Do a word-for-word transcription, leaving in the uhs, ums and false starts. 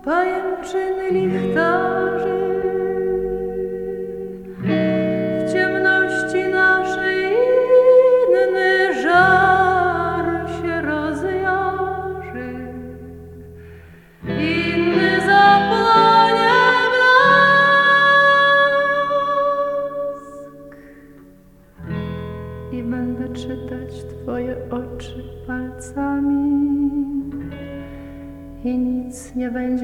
pajęczyny lichtarzy. W ciemności naszej inny żar się rozjarzy, inny zapłonie blask. I będę czytać Twoje oczy palcami i nic nie będzie